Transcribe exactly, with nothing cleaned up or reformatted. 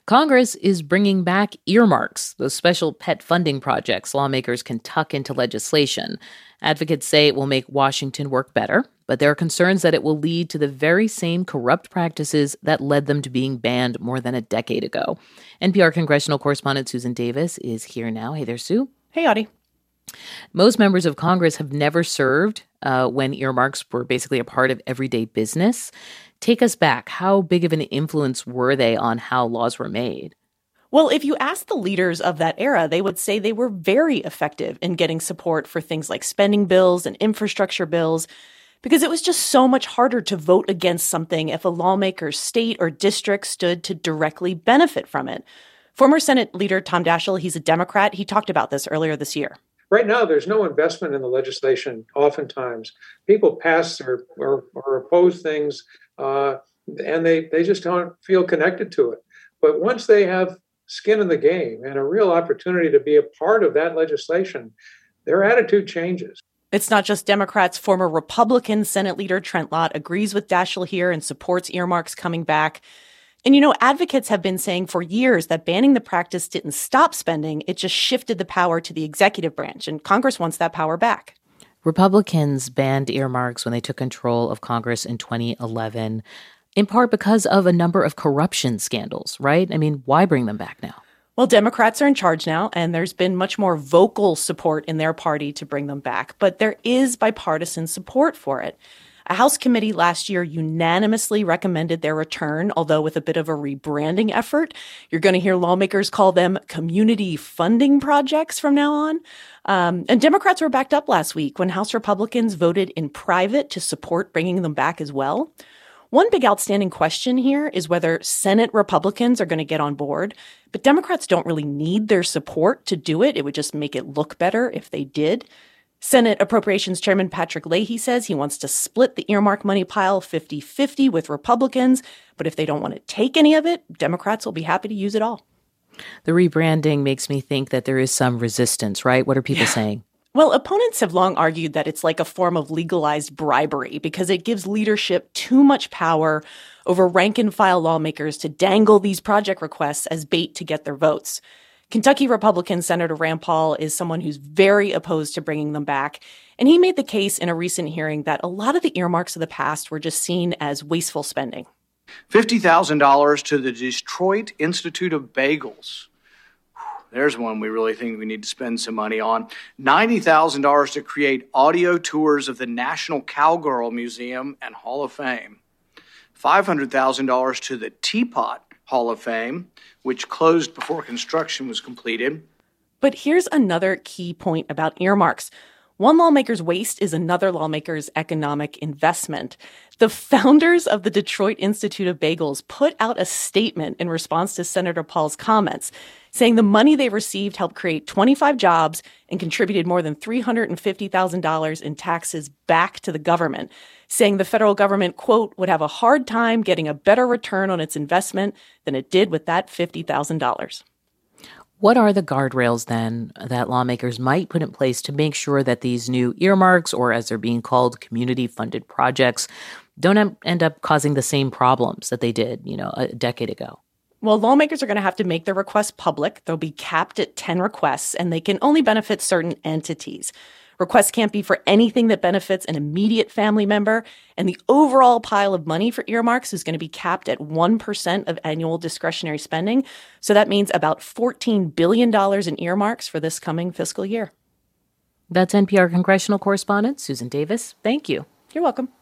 Congress is bringing back earmarks, those special pet funding projects lawmakers can tuck into legislation. Advocates say it will make Washington work better, but there are concerns that it will lead to the very same corrupt practices that led them to being banned more than a decade ago. N P R congressional correspondent Susan Davis is here now. Hey there, Sue. Hey, Audie. Most members of Congress have never served uh, when earmarks were basically a part of everyday business. Take us back. How big of an influence were they on how laws were made? Well, if you ask the leaders of that era, they would say they were very effective in getting support for things like spending bills and infrastructure bills, because it was just so much harder to vote against something if a lawmaker's state or district stood to directly benefit from it. Former Senate leader Tom Daschle, he's a Democrat. He talked about this earlier this year. Right now, there's no investment in the legislation. Oftentimes, people pass or, or, or oppose things, uh, and they, they just don't feel connected to it. But once they have skin in the game and a real opportunity to be a part of that legislation, their attitude changes. It's not just Democrats. Former Republican Senate leader Trent Lott agrees with Daschle here and supports earmarks coming back. And, you know, advocates have been saying for years that banning the practice didn't stop spending. It just shifted the power to the executive branch, and Congress wants that power back. Republicans banned earmarks when they took control of Congress in twenty eleven, in part because of a number of corruption scandals, right? I mean, why bring them back now? Well, Democrats are in charge now, and there's been much more vocal support in their party to bring them back. But there is bipartisan support for it. A House committee last year unanimously recommended their return, although with a bit of a rebranding effort. You're going to hear lawmakers call them community funding projects from now on. Um, and Democrats were backed up last week when House Republicans voted in private to support bringing them back as well. One big outstanding question here is whether Senate Republicans are going to get on board, but Democrats don't really need their support to do it. It would just make it look better if they did. Senate Appropriations Chairman Patrick Leahy says he wants to split the earmark money pile fifty-fifty with Republicans, but if they don't want to take any of it, Democrats will be happy to use it all. The rebranding makes me think that there is some resistance, right? What are people yeah. saying? Well, opponents have long argued that it's like a form of legalized bribery because it gives leadership too much power over rank-and-file lawmakers to dangle these project requests as bait to get their votes. Kentucky Republican Senator Rand Paul is someone who's very opposed to bringing them back. And he made the case in a recent hearing that a lot of the earmarks of the past were just seen as wasteful spending. fifty thousand dollars to the Detroit Institute of Bagels. There's one we really think we need to spend some money on. ninety thousand dollars to create audio tours of the National Cowgirl Museum and Hall of Fame. five hundred thousand dollars to the Teapot Hall of Fame, which closed before construction was completed. But here's another key point about earmarks. One lawmaker's waste is another lawmaker's economic investment. The founders of the Detroit Institute of Bagels put out a statement in response to Senator Paul's comments, saying the money they received helped create twenty-five jobs and contributed more than three hundred fifty thousand dollars in taxes back to the government, saying the federal government, quote, would have a hard time getting a better return on its investment than it did with that fifty thousand dollars. What are the guardrails, then, that lawmakers might put in place to make sure that these new earmarks, or as they're being called, community-funded projects, don't end up causing the same problems that they did, you know, a decade ago? Well, lawmakers are going to have to make their requests public. They'll be capped at ten requests, and they can only benefit certain entities. Requests can't be for anything that benefits an immediate family member, and the overall pile of money for earmarks is going to be capped at one percent of annual discretionary spending. So that means about fourteen billion dollars in earmarks for this coming fiscal year. That's N P R congressional correspondent Susan Davis. Thank you. You're welcome.